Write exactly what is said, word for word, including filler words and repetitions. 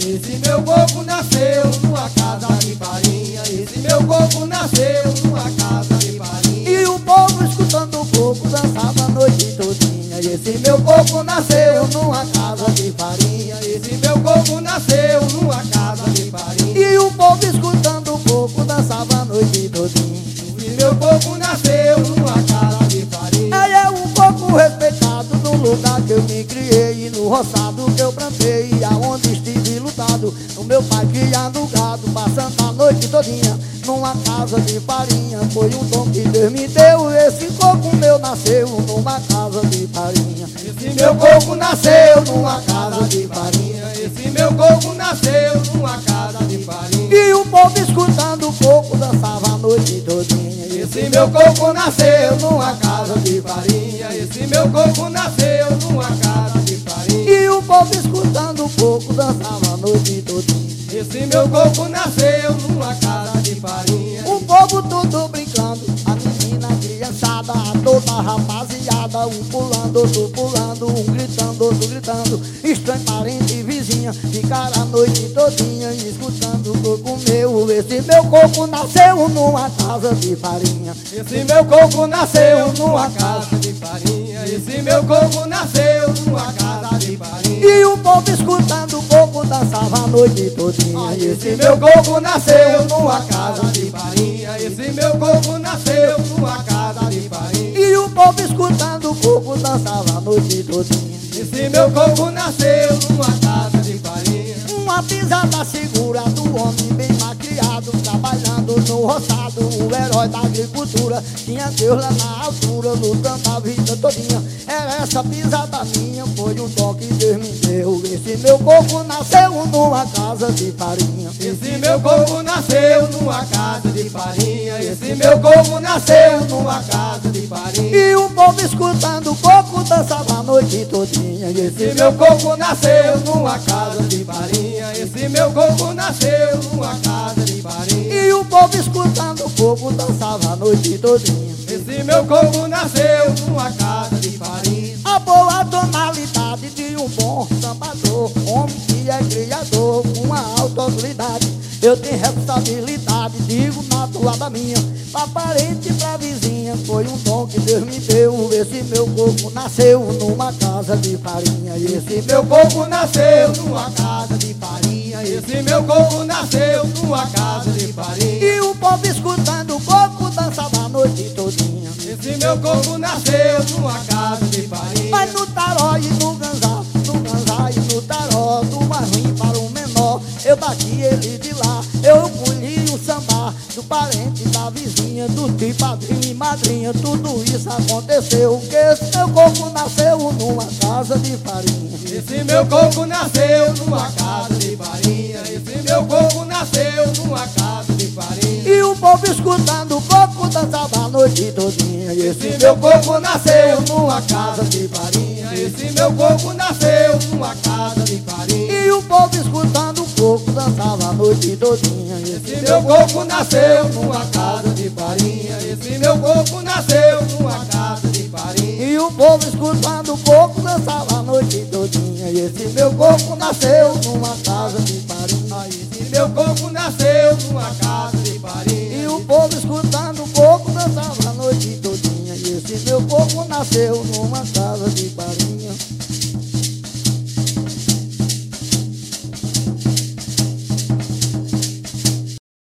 Esse meu corpo nasceu numa casa de farinha. Esse meu corpo nasceu numa casa de farinha. E o povo escutando o coco dançava a noite todinha. E esse meu corpo nasceu numa casa de farinha. Esse meu corpo nasceu numa casa de farinha. E o povo escutando o coco dançava a noite todinha. Esse meu corpo nasceu numa casa de farinha. Aí é um pouco respeitado no lugar que eu me criei, no roçado que eu plantei, aonde estive lutado, no meu pai criando gado, passando a noite todinha numa casa de farinha. Foi um dom que Deus me deu, esse coco meu nasceu numa casa de farinha. Esse meu corpo nasceu numa casa de farinha. Esse meu corpo nasceu numa casa de farinha. E o povo escutando o coco dançava a noite todinha. Esse meu corpo nasceu numa casa de farinha. Esse meu corpo nasceu numa casa de farinha. E o povo escutando o coco dançava a noite todinha. Esse meu corpo nasceu numa casa de farinha. O povo todo brincando, a menina, a criançada, toda a rapaziada, um pulando, outro pulando, um gritando, outro gritando. Estranho, parente e vizinha, ficaram a noite todinha escutando o coco meu. Esse meu coco nasceu numa casa de farinha. Esse meu corpo nasceu numa casa de farinha. Esse meu corpo nasceu numa casa de farinha. E o povo escutando o coco dançava a noite todinha. Esse meu corpo nasceu numa casa de farinha. Esse meu corpo nasceu numa casa de farinha. E o povo escutando o coco dançava a noite todinha. Esse meu corpo nasceu numa casa de farinha. Uma pisada segura do homem bem macriado, trabalhando no roçado, o herói da agricultura. Tinha Deus lá na altura, lutando a vida todinha. Era essa pisada minha, foi o dom que Deus me deu. Esse meu corpo nasceu numa casa de farinha. Esse meu corpo nasceu numa casa de farinha. Esse meu corpo nasceu numa casa de farinha. E o povo escutando o coco dançava a noite todinha. Esse meu corpo nasceu numa casa de farinha. Esse meu corpo nasceu numa casa de farinha. E o povo escutando o coco dançava a noite todinha. Esse meu corpo nasceu numa casa de farinha. A boa tonalidade de um bom sambador, homem que é criador, com uma alta autoridade. Eu tenho responsabilidade, digo na toada minha, pra parente e pra vizinha. Foi um dom que Deus me deu. Esse meu corpo nasceu numa casa de farinha. E esse Esse meu corpo nasceu numa casa de farinha. Esse meu corpo nasceu numa casa de farinha. E o povo escutando o coco dançava a noite todinha. Esse meu corpo nasceu numa casa de farinha. Mas no taró e no ganzá, no ganzá e no taró, do mais ruim para o menor, eu bati ele de lá. Eu colhi o samba do parente, da vizinha, do tio, padrinho e madrinha. Tudo isso aconteceu, que esse meu corpo nasceu numa casa de farinha. Esse meu corpo nasceu numa casa de farinha. Esse meu corpo nasceu numa casa de farinha. E o povo escutando o coco dançava a noite todinha. E Esse meu corpo nasceu numa casa de farinha. Esse meu corpo nasceu numa casa de farinha. E o povo escutando o coco dançava a noite todinha. E Esse meu corpo nasceu numa casa de farinha. Esse meu corpo nasceu numa casa de farinha. E o povo escutando o coco dançava a noite todinha. E esse meu corpo nasceu numa casa de farinha. Esse meu corpo nasceu numa casa de farinha. E o povo escutando o coco dançava a noite todinha. E esse meu corpo nasceu